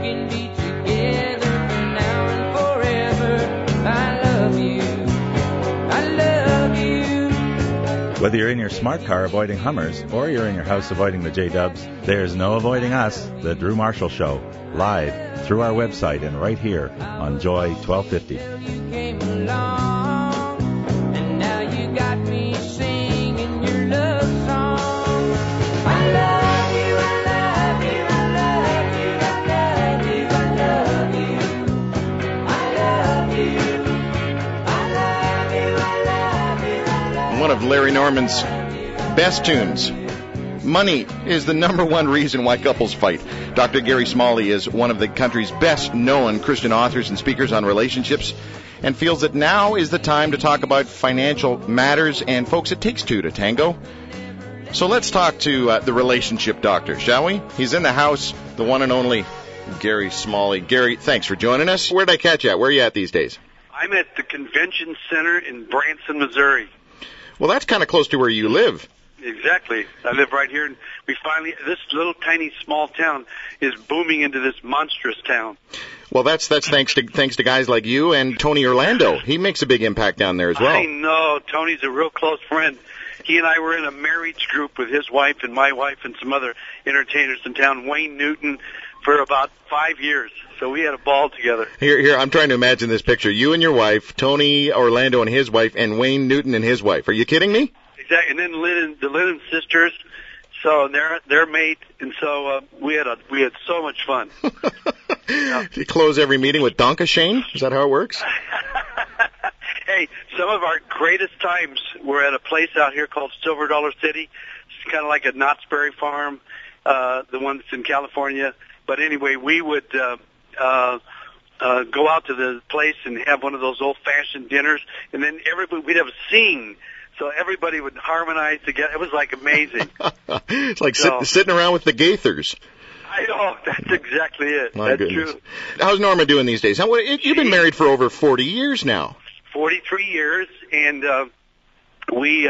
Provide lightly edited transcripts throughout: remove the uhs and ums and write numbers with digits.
can be together for now and forever. I love you. I love you. Whether you're in your smart car avoiding Hummers or you're in your house avoiding the J-Dubs, there's no avoiding us, The Drew Marshall Show, live through our website and right here on Joy 1250. You came along, and now you got me singing your love song. I love you, I love you, I love you, I love you, I love you. I love you, I love you, I love you, I love you. One of Larry Norman's best tunes. Money is the number one reason why couples fight. Dr. Gary Smalley is one of the country's best-known Christian authors and speakers on relationships and feels that now is the time to talk about financial matters. And, folks, it takes two to tango. So let's talk to the relationship doctor, shall we? He's in the house, the one and only Gary Smalley. Gary, thanks for joining us. Where'd I catch you at? Where are you at these days? I'm at the Convention Center in Branson, Missouri. Well, that's kind of close to where you live. Exactly. I live right here, and this little tiny small town is booming into this monstrous town. Well, that's thanks to guys like you and Tony Orlando. He makes a big impact down there as well. I know. Tony's a real close friend. He and I were in a marriage group with his wife and my wife and some other entertainers in town, Wayne Newton, for about 5 years. So we had a ball together. Here, I'm trying to imagine this picture. You and your wife, Tony Orlando and his wife, and Wayne Newton and his wife. Are you kidding me? Exactly. And then the Lennon sisters, so they're mate, and so we had so much fun. Yeah. You close every meeting with Donka Shane? Is that how it works? Hey, some of our greatest times were at a place out here called Silver Dollar City. It's kind of like a Knott's Berry Farm, the one that's in California. But anyway, we would go out to the place and have one of those old-fashioned dinners, and then we'd have a sing. So everybody would harmonize together. It was like amazing. It's like sitting around with the Gaithers. I know. That's exactly it. My That's goodness. true. How's Norma doing these days? You've been married for over 40 years now. 43 years, and we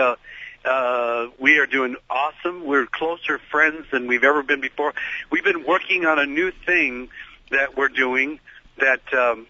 are doing awesome. We're closer friends than we've ever been before. We've been working on a new thing that we're doing that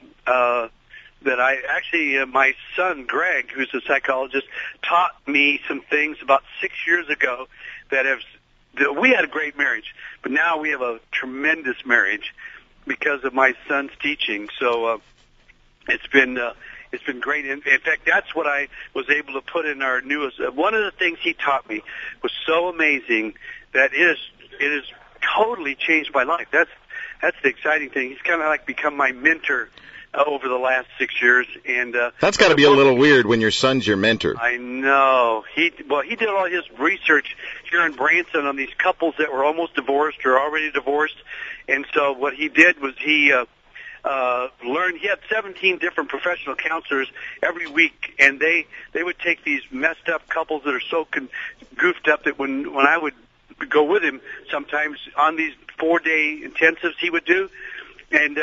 my son, Greg, who's a psychologist, taught me some things about 6 years ago we had a great marriage, but now we have a tremendous marriage because of my son's teaching. So it's been great. In fact, that's what I was able to put in our newest. One of the things he taught me was so amazing that it has totally changed my life. That's the exciting thing. He's kind of like become my mentor over the last 6 years, and that's got to be a little weird when your son's your mentor. I know. He did all his research here in Branson on these couples that were almost divorced or already divorced, and so what he did was he learned. He had 17 different professional counselors every week, and they would take these messed up couples that are so goofed up that when I would go with him sometimes on these 4-day intensives he would do, and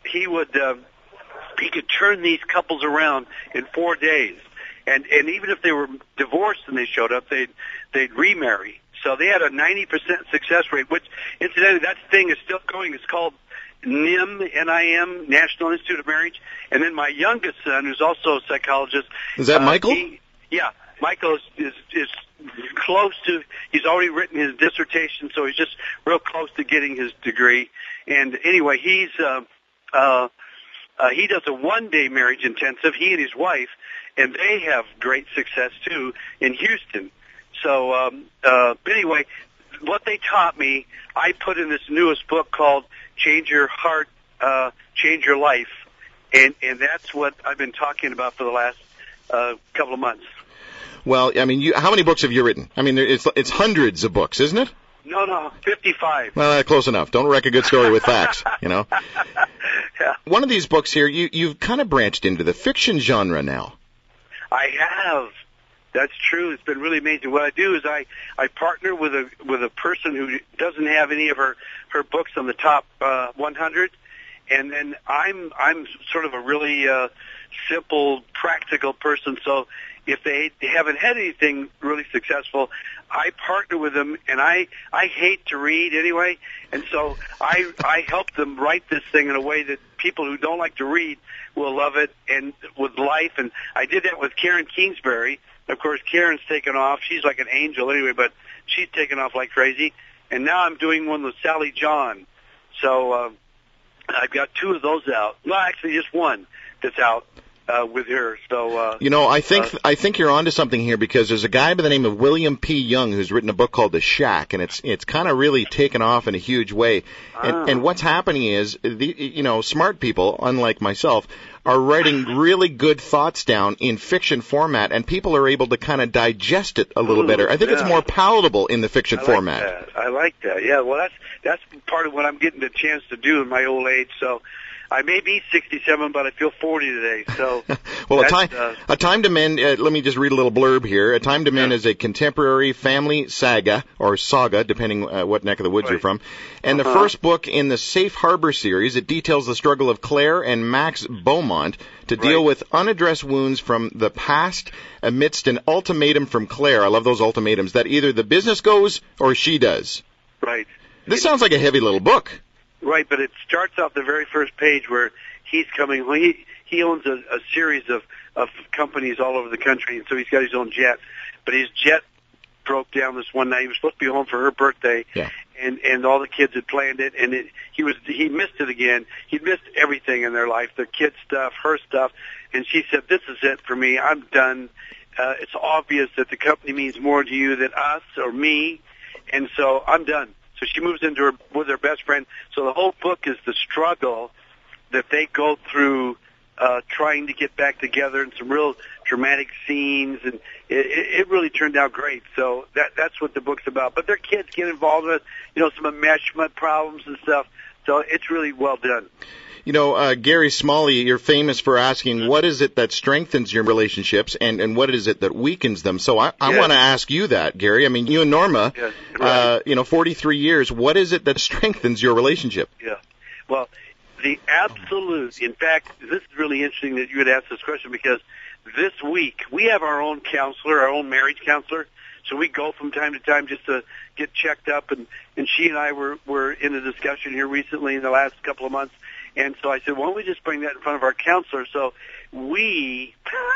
he could turn these couples around in 4 days, and even if they were divorced and they showed up, they'd remarry. So they had a 90% success rate, which incidentally that thing is still going. It's called NIM, N-I-M, National Institute of Marriage. And then my youngest son, who's also a psychologist. Is that Michael? Michael is close to, he's already written his dissertation, so he's just real close to getting his degree. And anyway, he does a 1-day marriage intensive, he and his wife, and they have great success too in Houston. So, anyway, what they taught me, I put in this newest book called Change Your Heart, Change Your Life, and that's what I've been talking about for the last couple of months. Well, I mean, how many books have you written? I mean, it's hundreds of books, isn't it? No, 55. Well, close enough. Don't wreck a good story with facts, you know. Yeah. One of these books here, you've kind of branched into the fiction genre now. I have. That's true. It's been really amazing. What I do is I partner with a person who doesn't have any of her books on the top 100, and then I'm sort of a really simple, practical person. So if they haven't had anything really successful, I partner with them, and I hate to read anyway, and so I help them write this thing in a way that people who don't like to read will love it, and with life. And I did that with Karen Kingsbury. Of course, Karen's taken off. She's like an angel anyway, but she's taken off like crazy. And now I'm doing one with Sally John. So I've got 2 of those out. Well, actually, just one that's out with her. So I think you're onto something here, because there's a guy by the name of William P. Young who's written a book called The Shack, and it's kind of really taken off in a huge way. And what's happening is, smart people, unlike myself, are writing really good thoughts down in fiction format, and people are able to kind of digest it a little better. I think it's more palatable in the fiction format. I like that. Yeah, well, that's part of what I'm getting the chance to do in my old age. So I may be 67, but I feel 40 today. So, well, A Time to Mend. Let me just read a little blurb here. A Time to Mend is a contemporary family saga, or saga, depending what neck of the woods you're from. And the first book in the Safe Harbor series. It details the struggle of Claire and Max Beaumont to deal with unaddressed wounds from the past amidst an ultimatum from Claire. I love those ultimatums, that either the business goes or she does. Right. This sounds like a heavy little book. Right, but it starts off the very first page where he's coming. Well, he owns a series of companies all over the country, and so he's got his own jet. But his jet broke down this one night. He was supposed to be home for her birthday, and all the kids had planned it, and he missed it again. He'd missed everything in their life, their kids' stuff, her stuff, and she said, "This is it for me. I'm done. It's obvious that the company means more to you than us or me, and so I'm done." So she moves into with her best friend. So the whole book is the struggle that they go through trying to get back together, and some real dramatic scenes, and it really turned out great. So that's what the book's about. But their kids get involved with, some enmeshment problems and stuff. So it's really well done. Gary Smalley, you're famous for asking, what is it that strengthens your relationships, and what is it that weakens them? So I want to ask you that, Gary. I mean, you and Norma, 43 years, what is it that strengthens your relationship? Yeah. Well, the absolute, in fact, this is really interesting that you would ask this question, because this week we have our own counselor, our own marriage counselor. So we go from time to time just to get checked up, and she and I were in a discussion here recently in the last couple of months. And so I said, why don't we just bring that in front of our counselor? So it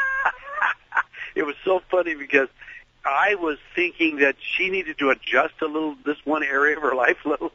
was so funny, because I was thinking that she needed to adjust a little, this one area of her life a little.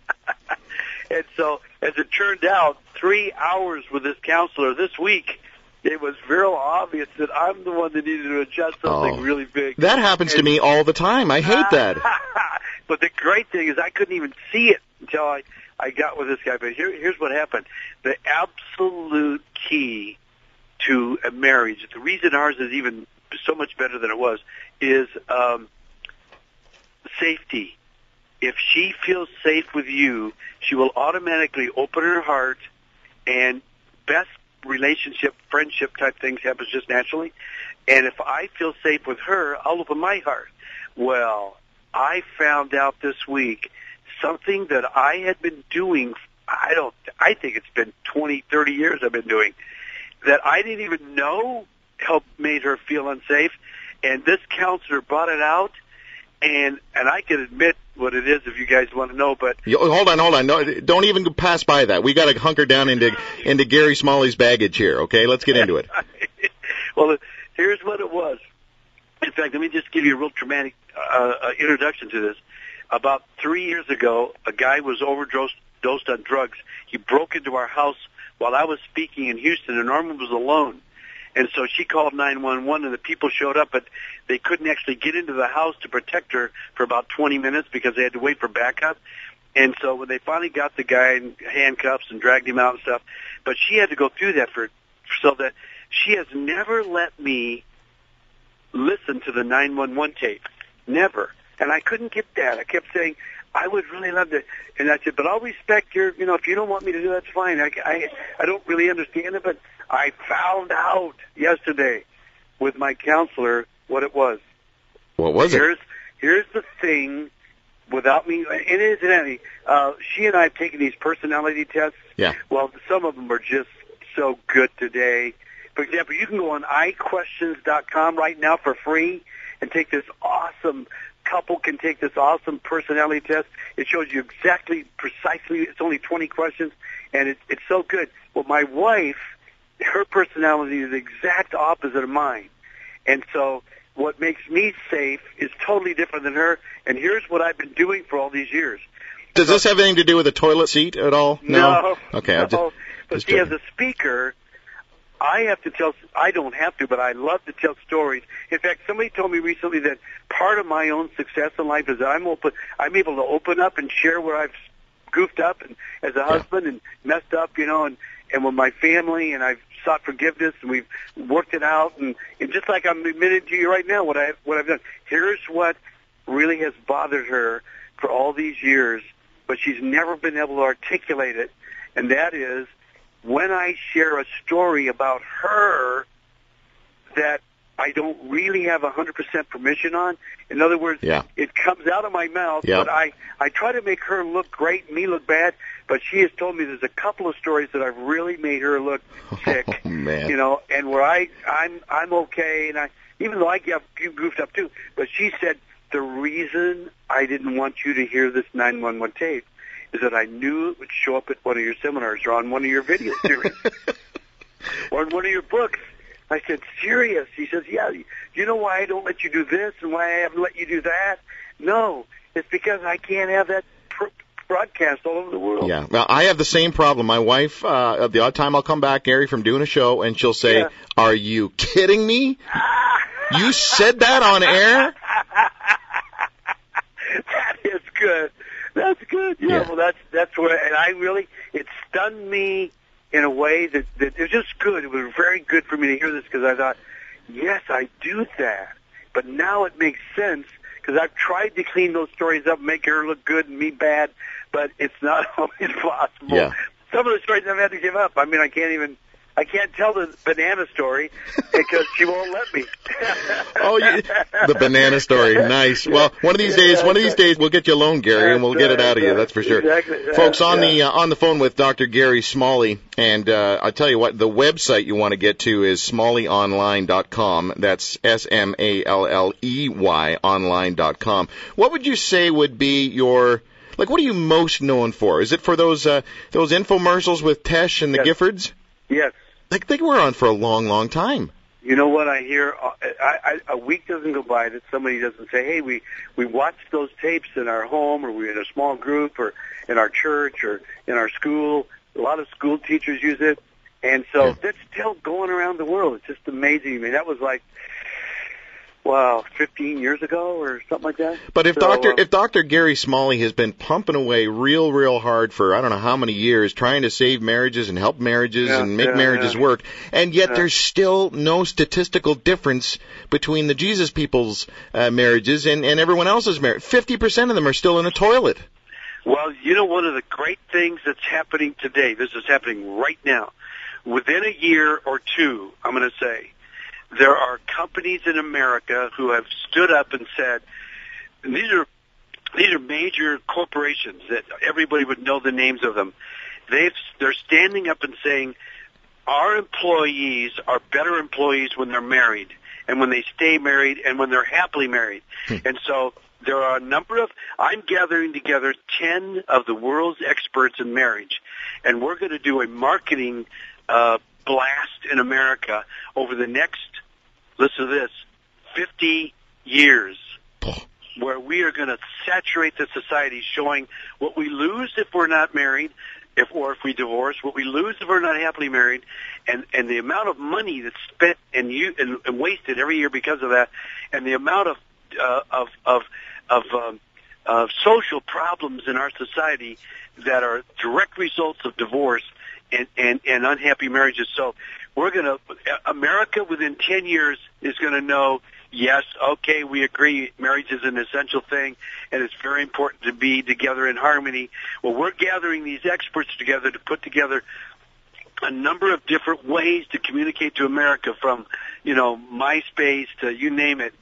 And so, as it turned out, 3 hours with this counselor this week, it was real obvious that I'm the one that needed to adjust something really big. That happens to me all the time. I hate that. But the great thing is I couldn't even see it until I got with this guy. But here's what happened. The absolute key to a marriage, the reason ours is even so much better than it was, is safety. If she feels safe with you, she will automatically open her heart, and best relationship, friendship type things happens just naturally. And if I feel safe with her, I'll open my heart. Well, I found out this week something that I had been doing, I think it's been 20, 30 years I've been doing, that I didn't even know made her feel unsafe. And this counselor brought it out, and I can admit what it is if you guys want to know, but... Hold on. No, don't even pass by that. We got to hunker down into Gary Smalley's baggage here, okay? Let's get into it. Well, here's what it was. In fact, let me just give you a real dramatic introduction to this. About 3 years ago, a guy was overdosed on drugs. He broke into our house while I was speaking in Houston, and Norma was alone. And so she called 911, and the people showed up, but they couldn't actually get into the house to protect her for about 20 minutes because they had to wait for backup. And so when they finally got the guy in handcuffs and dragged him out and stuff, but she had to go through that so that she has never let me listen to the 911 tape. Never. And I couldn't get that. I kept saying, I would really love to. And I said, but I'll respect your, if you don't want me to do that, that's fine. I don't really understand it, but I found out yesterday with my counselor what it was. What was it? Here's the thing, without me, and incidentally, she and I have taken these personality tests. Yeah. Well, some of them are just so good today For example, you can go on iQuestions.com right now for free and take this awesome couple can take this awesome personality test. It shows you precisely, it's only 20 questions, and it's so good. Well, my wife, her personality is the exact opposite of mine. And so what makes me safe is totally different than her, and here's what I've been doing for all these years. Does this have anything to do with a toilet seat at all? No. Okay. No. But see, as a speaker, I don't have to, but I love to tell stories. In fact, somebody told me recently that part of my own success in life is that I'm able to open up and share where I've goofed up and as a husband and messed up, and with my family, and I've sought forgiveness and we've worked it out, and just like I'm admitting to you right now what I've done. Here's what really has bothered her for all these years, but she's never been able to articulate it, and that is when I share a story about her that I don't really have 100% permission on. In other words, it comes out of my mouth, but I try to make her look great and me look bad, but she has told me there's a couple of stories that I've really made her look sick, and where I'm okay, and even though I get goofed up too, but she said, the reason I didn't want you to hear this 911 tape is that I knew it would show up at one of your seminars or on one of your video series or in one of your books. I said, serious? He says, yeah. You know why I don't let you do this and why I haven't let you do that? No, it's because I can't have that broadcast all over the world. Yeah, well, I have the same problem. My wife, the odd time I'll come back, Gary, from doing a show, and she'll say, are you kidding me? You said that on air? That is good. That's good. Yeah. Well, that's where, and it stunned me in a way that it was just good. It was very good for me to hear this because I thought, yes, I do that. But now it makes sense because I've tried to clean those stories up, make her look good and me bad, but it's not always possible. Yeah. Some of the stories I've had to give up. I mean, I can't tell the banana story because she won't let me. The banana story, nice. Well, one of these days, we'll get you a loan, Gary, and we'll get it out of you. That's for sure. Exactly. Folks, on the phone with Dr. Gary Smalley, and I'll tell you what, the website you want to get to is smalleyonline.com. That's SMALLEY online.com. What would you say would be your, what are you most known for? Is it for those infomercials with Tesh and the Giffords? Yes. They were on for a long, long time. You know what I hear? A week doesn't go by that somebody doesn't say, hey, we watched those tapes in our home, or we're in a small group, or in our church, or in our school. A lot of school teachers use it. And so that's still going around the world. It's just amazing. I mean, that was 15 years ago or something like that. But if Dr. Gary Smalley has been pumping away real hard for I don't know how many years trying to save marriages and help marriages and make marriages work, and yet there's still no statistical difference between the Jesus people's marriages and everyone else's marriage. 50% of them are still in a toilet. Well, one of the great things that's happening today, this is happening right now, within a year or two, I'm going to say, there are companies in America who have stood up and said, and these are major corporations that everybody would know the names of them. They're standing up and saying, our employees are better employees when they're married and when they stay married and when they're happily married. And so there are a number of, I'm gathering together 10 of the world's experts in marriage, and we're going to do a marketing blast in America over the next, listen to this, 50 years, where we are going to saturate the society showing what we lose if we're not married, if we divorce, what we lose if we're not happily married, and the amount of money that's spent and wasted every year because of that, and the amount of social problems in our society that are direct results of divorce and unhappy marriages. So America within 10 years is going to know, yes, okay, we agree marriage is an essential thing and it's very important to be together in harmony. Well, we're gathering these experts together to put together a number of different ways to communicate to America, from, MySpace to you name it.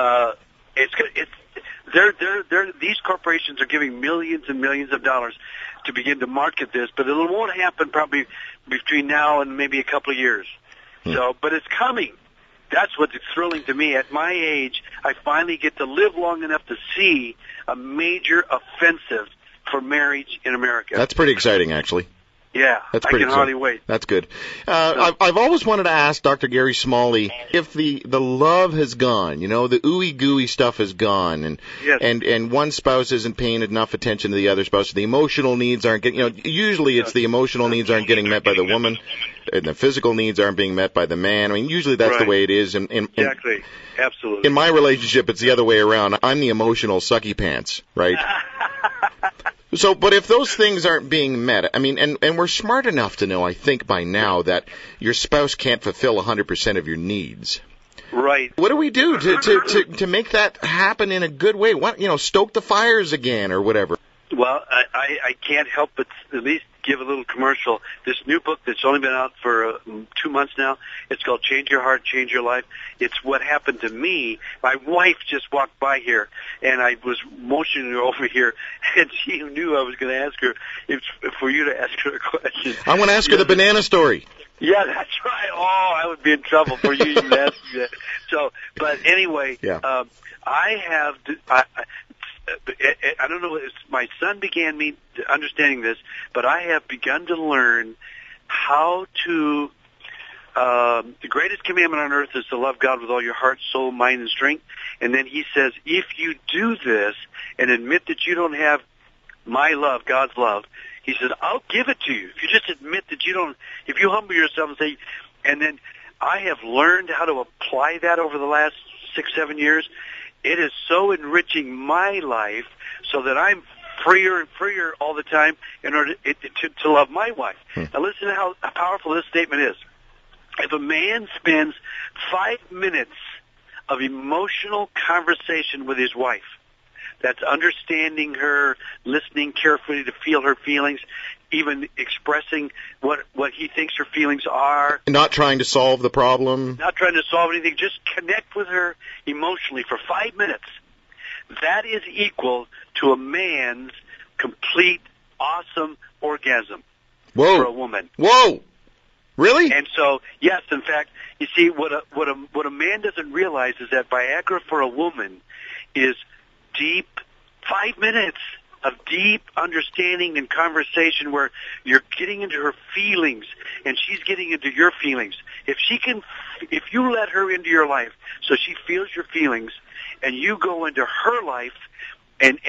These corporations are giving millions and millions of dollars to begin to market this, but it won't happen probably between now and maybe a couple of years. So, but it's coming. That's what's thrilling to me. At my age, I finally get to live long enough to see a major offensive for marriage in America. That's pretty exciting, actually. Yeah, That's I pretty can exciting. hardly wait. That's good. I've always wanted to ask Dr. Gary Smalley if the love has gone, the ooey gooey stuff is gone, and Yes. and one spouse isn't paying enough attention to the other spouse. The emotional needs aren't getting, usually it's the emotional needs aren't getting met by the woman, and the physical needs aren't being met by the man. I mean, usually that's the Right. way it is. Exactly. Absolutely. In my relationship, it's the other way around. I'm the emotional sucky pants, right? So, but if those things aren't being met, I mean, and we're smart enough to know, I think by now, that your spouse can't fulfill 100% of your needs. Right. What do we do to make that happen in a good way? What, stoke the fires again or whatever? Well, I can't help but at least give a little commercial. This new book that's only been out for 2 months now, it's called Change Your Heart, Change Your Life. It's what happened to me. My wife just walked by here, and I was motioning her over here, and she knew I was going to ask her for you to ask her a question. I want to ask her the banana story. Yeah, that's right. Oh, I would be in trouble for you even asking that. So, but anyway, Yeah. I don't know. My son began me understanding this, but I have begun to learn how to. The greatest commandment on earth is to love God with all your heart, soul, mind, and strength. And then he says, if you do this and admit that you don't have my love, God's love, he says, I'll give it to you. If you just admit that you don't, if you humble yourself and say, and then I have learned how to apply that over the last 6-7 years. It is so enriching my life so that I'm freer and freer all the time in order to love my wife. Now listen to how powerful this statement is. If a man spends 5 minutes of emotional conversation with his wife, that's understanding her, listening carefully to feel her feelings, even expressing what he thinks her feelings are. Not trying to solve the problem. Not trying to solve anything, just connect with her emotionally for 5 minutes. That is equal to a man's complete, awesome orgasm Whoa. for a woman. Whoa. Really? And so, yes, in fact, you see, what a man doesn't realize is that Viagra for a woman is deep, 5 minutes of deep understanding and conversation where you're getting into her feelings and she's getting into your feelings. If you let her into your life so she feels your feelings and you go into her life and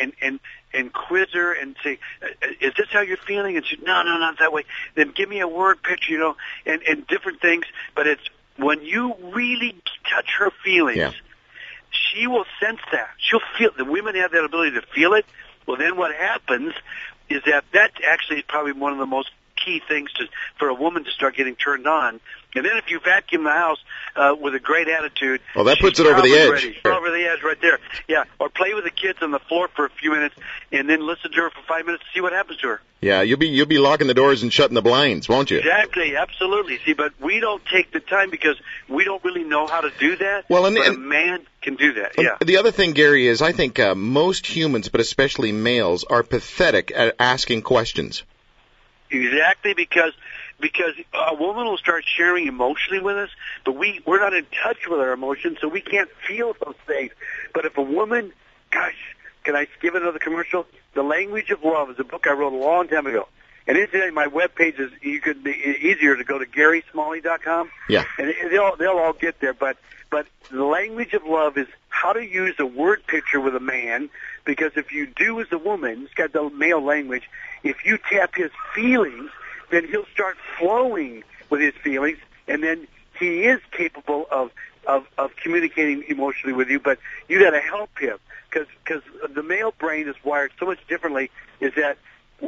quiz her and say, is this how you're feeling? And she, no, not that way. Then give me a word picture, and different things. But it's when you really touch her feelings, Yeah. she will sense that. She'll feel. The women have that ability to feel it. Well, then what happens is that actually is probably one of the most key things for a woman to start getting turned on. And then if you vacuum the house with a great attitude, Well, that puts she's it over the probably edge. ready. Over the edge right there. Yeah, or play with the kids on the floor for a few minutes and then listen to her for 5 minutes to see what happens to her. Yeah, you'll be locking the doors and shutting the blinds, won't you? Exactly, absolutely. See, but we don't take the time because we don't really know how to do that. Well, but a man can do that, yeah. The other thing, Gary, is I think most humans, but especially males, are pathetic at asking questions. Exactly, because a woman will start sharing emotionally with us, but we're not in touch with our emotions, so we can't feel those things. But if a woman, gosh, can I give another commercial? The Language of Love is a book I wrote a long time ago. And incidentally, my webpage is, you could be easier to go to GarySmalley.com. Yeah. And they'll all get there. But the Language of Love is how to use a word picture with a man, because if you do as a woman, it's got the male language, if you tap his feelings, then he'll start flowing with his feelings, and then he is capable of communicating emotionally with you, but you got to help him, because the male brain is wired so much differently, is that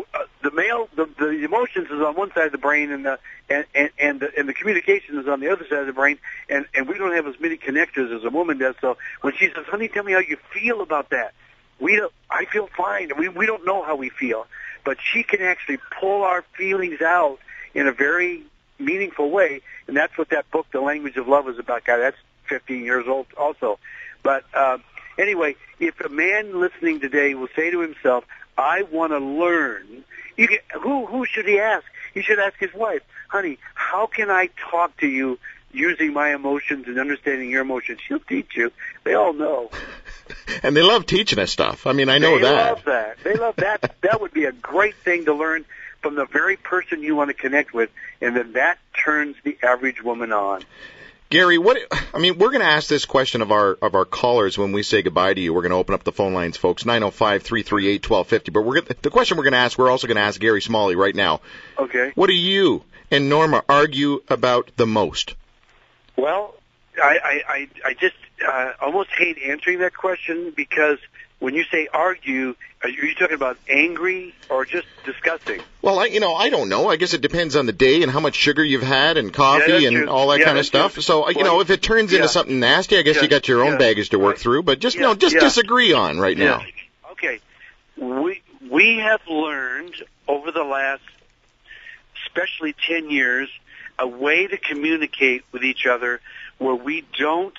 the emotions is on one side of the brain, and the communication is on the other side of the brain, and we don't have as many connectors as a woman does. So when she says, "Honey, tell me how you feel about that," I feel fine. We don't know how we feel, but she can actually pull our feelings out in a very meaningful way, and that's what that book, The Language of Love, is about. God, that's 15 years old also. But anyway, if a man listening today will say to himself, I want to learn, who should he ask? He should ask his wife, honey, how can I talk to you using my emotions and understanding your emotions. She'll teach you. They all know. And they love teaching us stuff. I mean, I know They that. love that. They love that. That would be a great thing to learn from the very person you want to connect with, and then that turns the average woman on. Gary, we're going to ask this question of our callers when we say goodbye to you. We're going to open up the phone lines, folks, 905-338-1250. But the question we're going to ask, we're also going to ask Gary Smalley right now. Okay. What do you and Norma argue about the most? Well, I just almost hate answering that question, because when you say argue, are you talking about angry or just discussing? Well, I don't know. I guess it depends on the day and how much sugar you've had and coffee and true. all that kind of stuff. True. So, if it turns into something nasty, I guess you got your own baggage to work through. But just disagree on right now. Okay. We have learned over the last, especially 10 years, a way to communicate with each other where we don't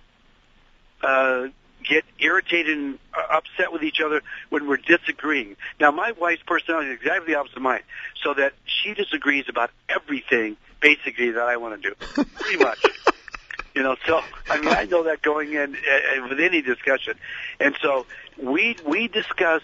get irritated and upset with each other when we're disagreeing. Now, my wife's personality is exactly the opposite of mine, so that she disagrees about everything, basically, that I want to do, pretty much. So, I know that going in with any discussion. And so we discuss,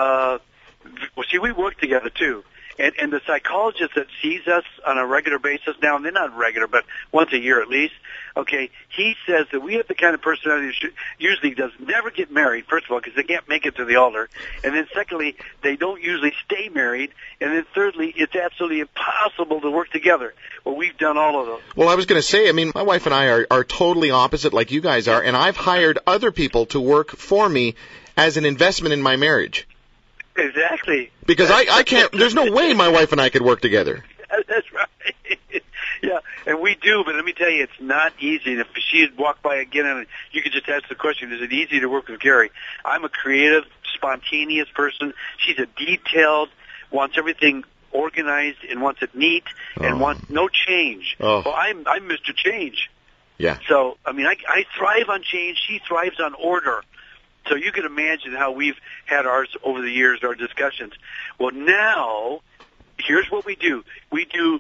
we work together, too. And the psychologist that sees us on a regular basis now, and they're not regular, but once a year at least, okay, he says that we have the kind of personality that usually does never get married, first of all, because they can't make it to the altar. And then secondly, they don't usually stay married. And then thirdly, it's absolutely impossible to work together. Well, we've done all of those. Well, I was going to say, my wife and I are totally opposite like you guys are, and I've hired other people to work for me as an investment in my marriage. Exactly. Because I can't, there's no way my wife and I could work together. That's right. Yeah, and we do, but let me tell you, it's not easy. And if she had walked by again, and you could just ask the question, is it easy to work with Gary? I'm a creative, spontaneous person. She's a detailed, wants everything organized and wants it neat and wants no change. Well, I'm Mr. Change. Yeah. So, I thrive on change. She thrives on order. So you can imagine how we've had ours over the years, our discussions. Well, now, here's what we do. We do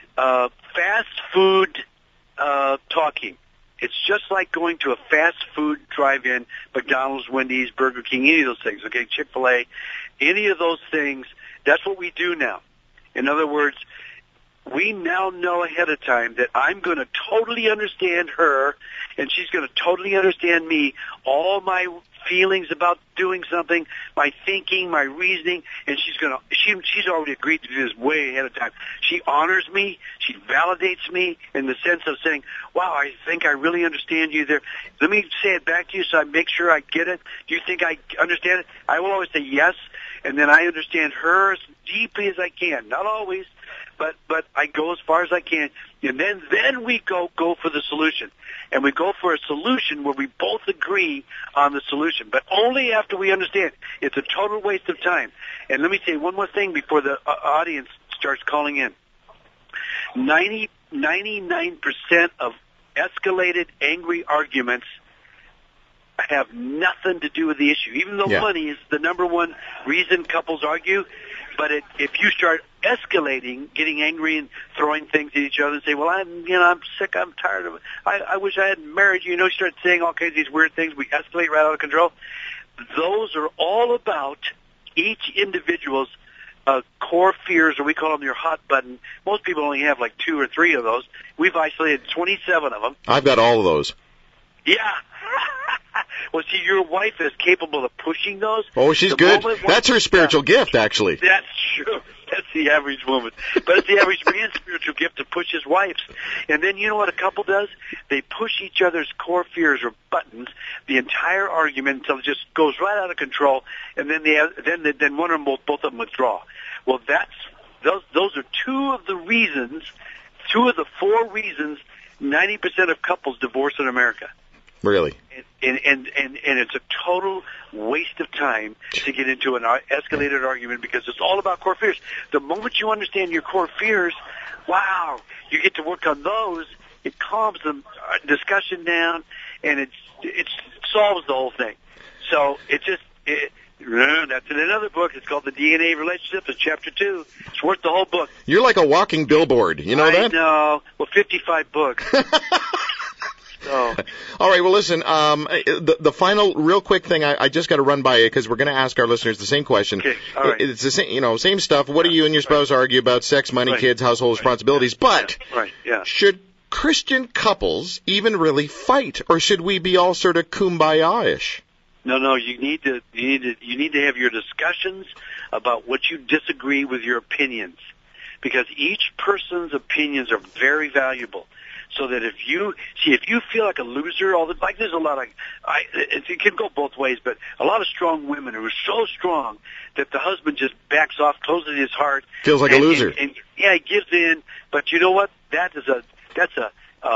fast food talking. It's just like going to a fast food drive-in, McDonald's, Wendy's, Burger King, any of those things, okay, Chick-fil-A, any of those things. That's what we do now. In other words, we now know ahead of time that I'm going to totally understand her, and she's going to totally understand me, all my feelings about doing something, my thinking, my reasoning, and she's already agreed to do this way ahead of time. She honors me, she validates me in the sense of saying, wow, I think I really understand you there. Let me say it back to you so I make sure I get it. Do you think I understand it? I will always say yes, and then I understand her as deeply as I can. Not always, but I go as far as I can, and then we go for the solution. And we go for a solution where we both agree on the solution, but only after we understand. It's a total waste of time. And let me say one more thing before the audience starts calling in. 99% of escalated, angry arguments have nothing to do with the issue, even though money is the number one reason couples argue. But if you start escalating, getting angry and throwing things at each other and say, well, I'm sick, I'm tired of it, I wish I hadn't married you, you start saying all kinds of these weird things, we escalate right out of control. Those are all about each individual's core fears, or we call them your hot button. Most people only have like 2 or 3 of those. We've isolated 27 of them. I've got all of those. Yeah. Well, see, your wife is capable of pushing those. Oh, she's good. That's her spiritual gift, actually. That's true. That's the average woman. But it's the average man's spiritual gift to push his wife's. And then you know what a couple does? They push each other's core fears or buttons the entire argument until it just goes right out of control, and then then one or both of them withdraw. Well, those are 2 of the reasons, 2 of the 4 reasons 90% of couples divorce in America. Really? And it's a total waste of time to get into an escalated argument, because it's all about core fears. The moment you understand your core fears, wow, you get to work on those. It calms the discussion down, and it solves the whole thing. So That's in another book. It's called The DNA of Relationships. It's chapter 2. It's worth the whole book. You're like a walking billboard. You know that? I know. Well, 55 books. So. All right. Well, listen. The final, real quick thing I just got to run by you because we're going to ask our listeners the same question. Okay. All right. It's the same, same stuff. What do you and your spouse argue about? Sex, money, kids, household responsibilities. But should Christian couples even really fight, or should we be all sort of kumbaya-ish? No. You need to have your discussions about what you disagree with your opinions, because each person's opinions are very valuable. So that if you feel like a loser, there's a lot of, it can go both ways, but a lot of strong women who are so strong that the husband just backs off, closes his heart, feels like a loser, and he gives in. But you know what? That's a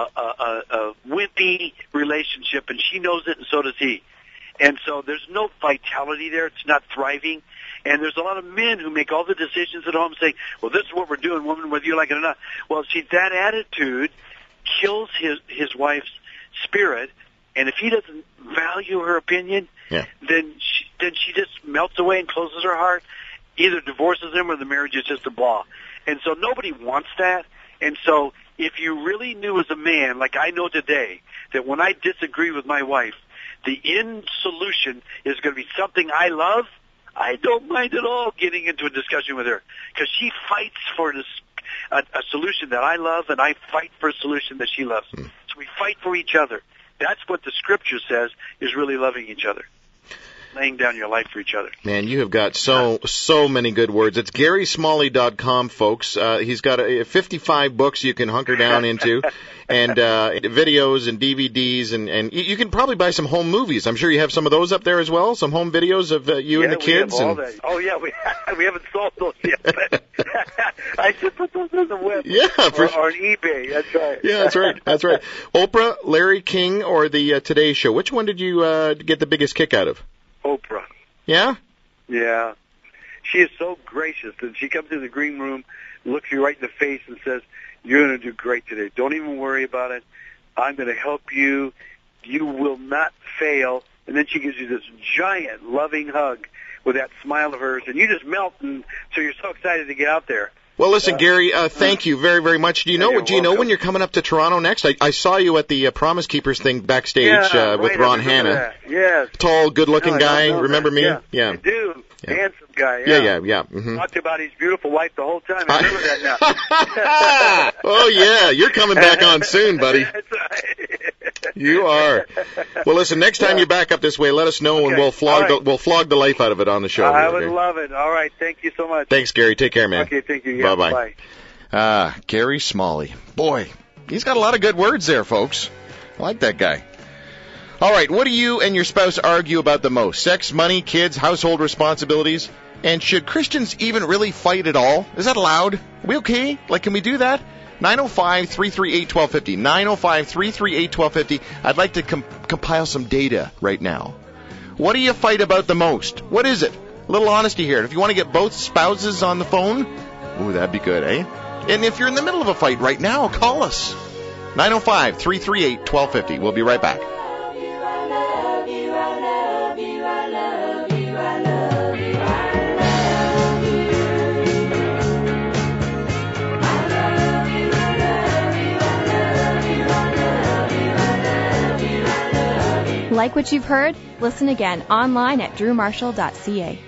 wimpy relationship, and she knows it, and so does he. And so there's no vitality there. It's not thriving. And there's a lot of men who make all the decisions at home saying, well, this is what we're doing, woman, whether you like it or not. Well, see, that attitude kills his wife's spirit, and if he doesn't value her opinion, then she just melts away and closes her heart, either divorces him or the marriage is just a blah. And so nobody wants that. And so if you really knew as a man, like I know today, that when I disagree with my wife, the end solution is going to be something I love, I don't mind at all getting into a discussion with her, because she fights for a solution that I love, and I fight for a solution that she loves. So we fight for each other. That's what the Scripture says is really loving each other, laying down your life for each other. Man, you have got so many good words. It's GarySmalley.com, folks. He's got 55 books you can hunker down into, and videos and DVDs, and you can probably buy some home movies. I'm sure you have some of those up there as well, some home videos of you and the kids. We have all that. Oh, yeah, we haven't sold those yet, but I should put those on the web. Yeah, or on eBay. That's right. Yeah, that's right. Oprah, Larry King, or the Today Show? Which one did you get the biggest kick out of? Oprah. Yeah? Yeah. She is so gracious that she comes in the green room, looks you right in the face and says, you're going to do great today. Don't even worry about it. I'm going to help you. You will not fail. And then she gives you this giant loving hug with that smile of hers, and you just melt, and so you're so excited to get out there. Well, listen, Gary, thank you very, very much. Do you know when you're coming up to Toronto next? I saw you at the Promise Keepers thing backstage with Ron Hanna. Yes. Tall, good-looking guy. Remember me? Yeah. I do. Yeah. Handsome guy. Yeah. Mm-hmm. Talked about his beautiful wife the whole time. I remember that now. Oh, yeah. You're coming back on soon, buddy. That's right. You are. Well, listen, next time you're back up this way, let us know, and we'll flog the life out of it on the show. I would love it. All right. Thank you so much. Thanks, Gary. Take care, man. Okay, thank you. Yeah, bye-bye. Gary Smalley. Boy, he's got a lot of good words there, folks. I like that guy. All right, what do you and your spouse argue about the most? Sex, money, kids, household responsibilities? And should Christians even really fight at all? Is that allowed? Are we okay? Can we do that? 905-338-1250. 905-338-1250. I'd like to compile some data right now. What do you fight about the most? What is it? A little honesty here. If you want to get both spouses on the phone, ooh, that'd be good, eh? And if you're in the middle of a fight right now, call us. 905-338-1250. We'll be right back. Like what you've heard? Listen again online at drewmarshall.ca.